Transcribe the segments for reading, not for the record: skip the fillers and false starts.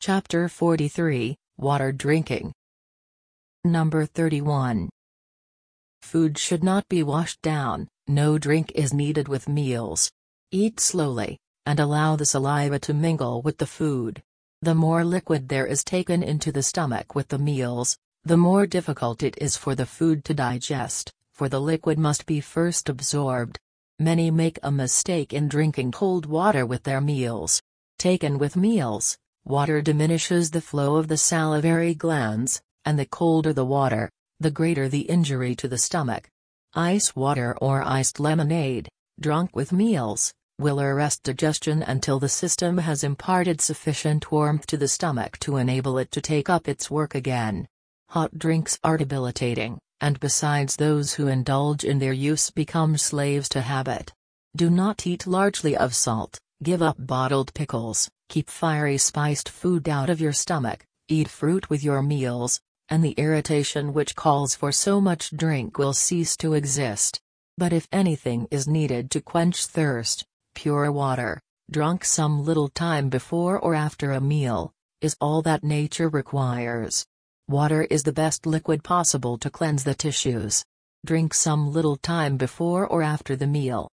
Chapter 43, Water Drinking. Number 31. Food should not be washed down. No drink is needed with meals. Eat slowly, and allow the saliva to mingle with the food. The more liquid there is taken into the stomach with the meals, the more difficult it is for the food to digest, for the liquid must be first absorbed. Many make a mistake in drinking cold water with their meals. Taken with meals, water diminishes the flow of the salivary glands, and the colder the water, the greater the injury to the stomach. Ice water or iced lemonade, drunk with meals, will arrest digestion until the system has imparted sufficient warmth to the stomach to enable it to take up its work again. Hot drinks are debilitating, and besides those who indulge in their use become slaves to habit. Do not eat largely of salt, give up bottled pickles, keep fiery spiced food out of your stomach, eat fruit with your meals, and the irritation which calls for so much drink will cease to exist. But if anything is needed to quench thirst, pure water, drunk some little time before or after a meal, is all that nature requires. Water is the best liquid possible to cleanse the tissues. Drink some little time before or after the meal.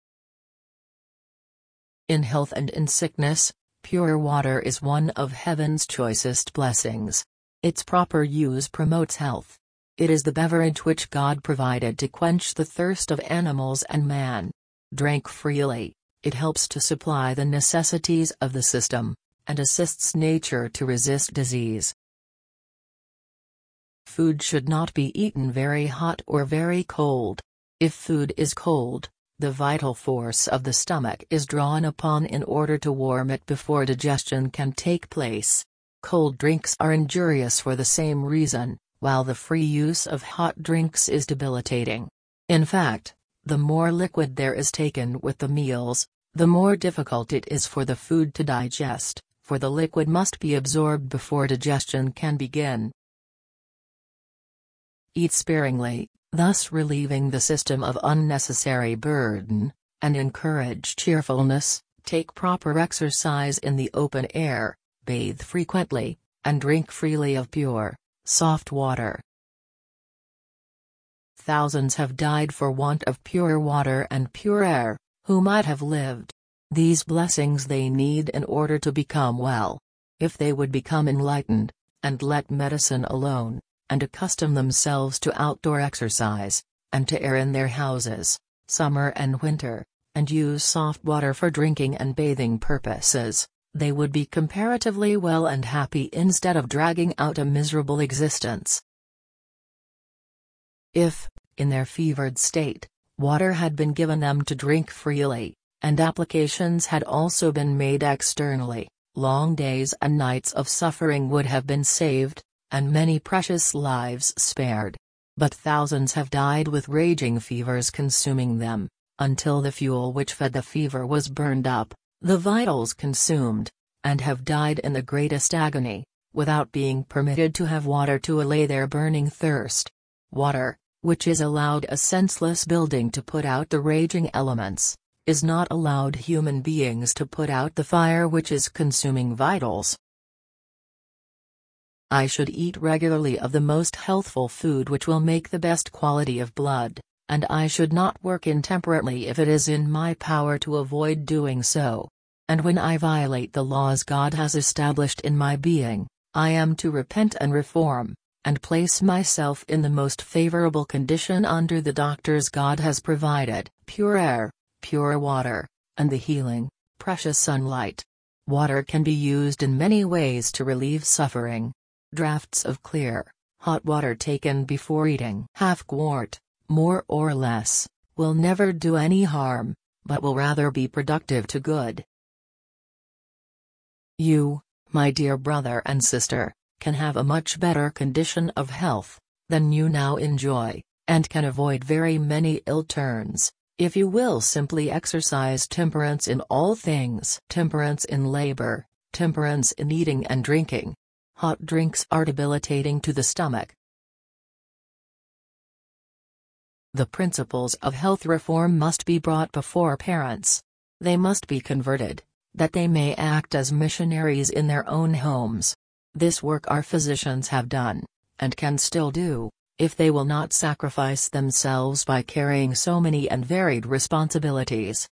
In health and in sickness, pure water is one of heaven's choicest blessings. Its proper use promotes health. It is the beverage which God provided to quench the thirst of animals and man. Drink freely, it helps to supply the necessities of the system, and assists nature to resist disease. Food should not be eaten very hot or very cold. If food is cold, the vital force of the stomach is drawn upon in order to warm it before digestion can take place. Cold drinks are injurious for the same reason, while the free use of hot drinks is debilitating. In fact, the more liquid there is taken with the meals, the more difficult it is for the food to digest, for the liquid must be absorbed before digestion can begin. Eat sparingly, thus relieving the system of unnecessary burden, and encourage cheerfulness. Take proper exercise in the open air, bathe frequently, and drink freely of pure, soft water. Thousands have died for want of pure water and pure air, who might have lived. These blessings they need in order to become well. If they would become enlightened, and let medicine alone, and accustom themselves to outdoor exercise, and to air in their houses, summer and winter, and use soft water for drinking and bathing purposes, they would be comparatively well and happy instead of dragging out a miserable existence. If, in their fevered state, water had been given them to drink freely, and applications had also been made externally, long days and nights of suffering would have been saved, and many precious lives spared. But thousands have died with raging fevers consuming them, until the fuel which fed the fever was burned up, the vitals consumed, and have died in the greatest agony, without being permitted to have water to allay their burning thirst. Water, which is allowed a senseless building to put out the raging elements, is not allowed human beings to put out the fire which is consuming vitals. I should eat regularly of the most healthful food which will make the best quality of blood, and I should not work intemperately if it is in my power to avoid doing so. And when I violate the laws God has established in my being, I am to repent and reform, and place myself in the most favorable condition under the doctors God has provided, pure air, pure water, and the healing, precious sunlight. Water can be used in many ways to relieve suffering. Draughts of clear, hot water taken before eating, half quart, more or less, will never do any harm, but will rather be productive to good. You, my dear brother and sister, can have a much better condition of health than you now enjoy, and can avoid very many ill turns, if you will simply exercise temperance in all things. Temperance in labor, temperance in eating and drinking. Hot drinks are debilitating to the stomach. The principles of health reform must be brought before parents. They must be converted, that they may act as missionaries in their own homes. This work our physicians have done, and can still do, if they will not sacrifice themselves by carrying so many and varied responsibilities.